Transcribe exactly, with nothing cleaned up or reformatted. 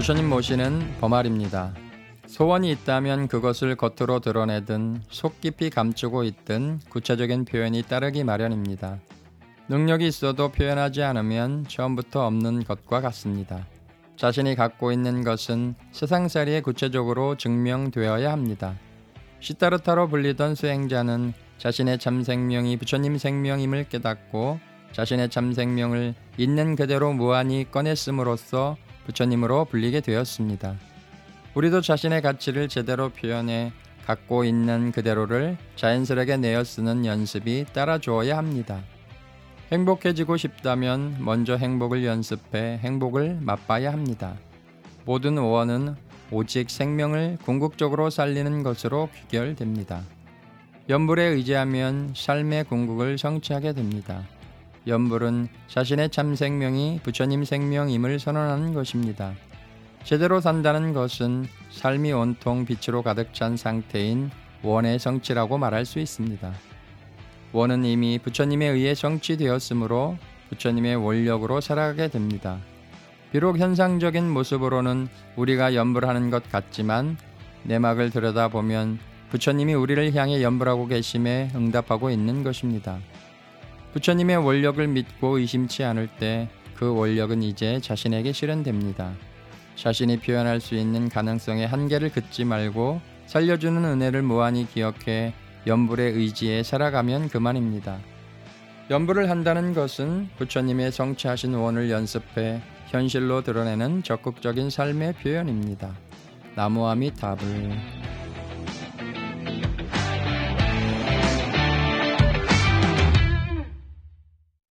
부처님 모시는 범알입니다. 소원이 있다면 그것을 겉으로 드러내든 속 깊이 감추고 있든 구체적인 표현이 따르기 마련입니다. 능력이 있어도 표현하지 않으면 처음부터 없는 것과 같습니다. 자신이 갖고 있는 것은 세상살이에 구체적으로 증명되어야 합니다. 시타르타로 불리던 수행자는 자신의 참 생명이 부처님 생명임을 깨닫고 자신의 참 생명을 있는 그대로 무한히 꺼냈음으로써 부처님으로 불리게 되었습니다. 우리도 자신의 가치를 제대로 표현해 갖고 있는 그대로를 자연스럽게 내어 쓰는 연습이 따라주어야 합니다. 행복해지고 싶다면 먼저 행복을 연습해 행복을 맛봐야 합니다. 모든 오원은 오직 생명을 궁극적으로 살리는 것으로 귀결됩니다. 연불에 의지하면 삶의 궁극을 성취하게 됩니다. 연불은 자신의 참 생명이 부처님 생명임을 선언하는 것입니다. 제대로 산다는 것은 삶이 온통 빛으로 가득 찬 상태인 원의 성취라고 말할 수 있습니다. 원은 이미 부처님에 의해 성취되었으므로 부처님의 원력으로 살아가게 됩니다. 비록 현상적인 모습으로는 우리가 연불하는 것 같지만 내막을 들여다보면 부처님이 우리를 향해 연불하고 계심에 응답하고 있는 것입니다. 부처님의 원력을 믿고 의심치 않을 때 그 원력은 이제 자신에게 실현됩니다. 자신이 표현할 수 있는 가능성의 한계를 긋지 말고 살려주는 은혜를 무한히 기억해 연불의 의지에 살아가면 그만입니다. 연불을 한다는 것은 부처님의 성취하신 원을 연습해 현실로 드러내는 적극적인 삶의 표현입니다. 나무아미타불.